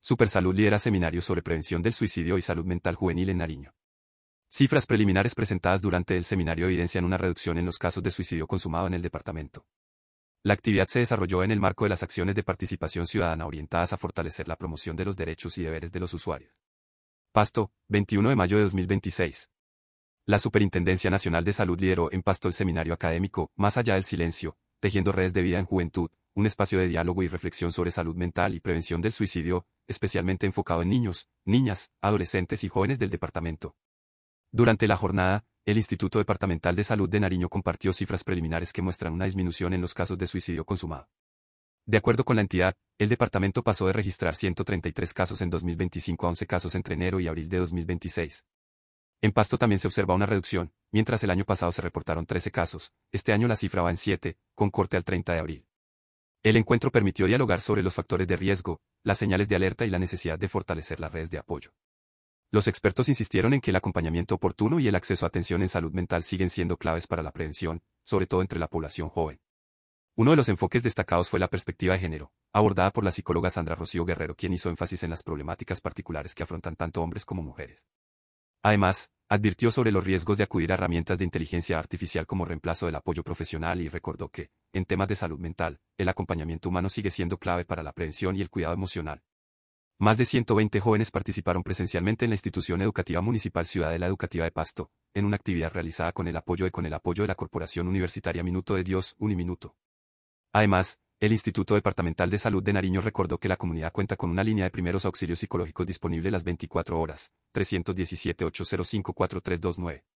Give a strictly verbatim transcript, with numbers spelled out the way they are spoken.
Supersalud lidera seminario sobre prevención del suicidio y salud mental juvenil en Nariño. Cifras preliminares presentadas durante el seminario evidencian una reducción en los casos de suicidio consumado en el departamento. La actividad se desarrolló en el marco de las acciones de participación ciudadana orientadas a fortalecer la promoción de los derechos y deberes de los usuarios. Pasto, veintiuno de mayo de dos mil veintiséis. La Superintendencia Nacional de Salud lideró en Pasto el seminario académico Más allá del silencio, tejiendo redes de vida en juventud, un espacio de diálogo y reflexión sobre salud mental y prevención del suicidio, especialmente enfocado en niños, niñas, adolescentes y jóvenes del departamento. Durante la jornada, el Instituto Departamental de Salud de Nariño compartió cifras preliminares que muestran una disminución en los casos de suicidio consumado. De acuerdo con la entidad, el departamento pasó de registrar ciento treinta y tres casos en dos mil veinticinco a once casos entre enero y abril de dos mil veintiséis. En Pasto también se observa una reducción, mientras el año pasado se reportaron trece casos, este año la cifra va en siete, con corte al treinta de abril. El encuentro permitió dialogar sobre los factores de riesgo, las señales de alerta y la necesidad de fortalecer las redes de apoyo. Los expertos insistieron en que el acompañamiento oportuno y el acceso a atención en salud mental siguen siendo claves para la prevención, sobre todo entre la población joven. Uno de los enfoques destacados fue la perspectiva de género, abordada por la psicóloga Sandra Rocío Guerrero, quien hizo énfasis en las problemáticas particulares que afrontan tanto hombres como mujeres. Además, advirtió sobre los riesgos de acudir a herramientas de inteligencia artificial como reemplazo del apoyo profesional y recordó que, en temas de salud mental, el acompañamiento humano sigue siendo clave para la prevención y el cuidado emocional. Más de ciento veinte jóvenes participaron presencialmente en la institución educativa municipal Ciudadela Educativa de Pasto, en una actividad realizada con el apoyo de con el apoyo de la Corporación Universitaria Minuto de Dios, Uniminuto. Además, el Instituto Departamental de Salud de Nariño recordó que la comunidad cuenta con una línea de primeros auxilios psicológicos disponible las veinticuatro horas, tres uno siete, ocho cero cinco, cuatro tres dos nueve.